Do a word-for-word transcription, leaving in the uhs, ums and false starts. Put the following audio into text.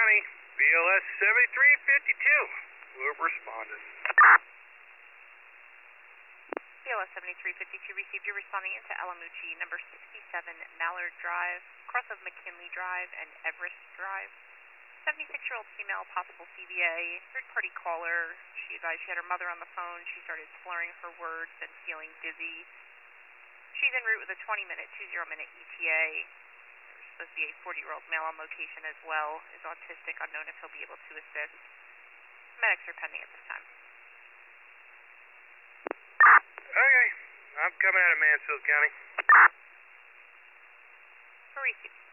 County, B L S seventy-three fifty-two. Who have responded? B L S seventy-three fifty-two received. You're responding into Alamuchi, number sixty-seven Mallard Drive, cross of McKinley Drive and Everest Drive. seventy-six-year-old female, possible C V A, third-party caller. She advised she had her mother on the phone. She started slurring her words and feeling dizzy. She's en route with a twenty-minute, two-zero-minute E T A. There's supposed to be a forty-year-old male on location as well. Is autistic, unknown if he'll be able to assist. Medics are pending at this time. Okay, I'm coming out of Mansfield County. For receipt.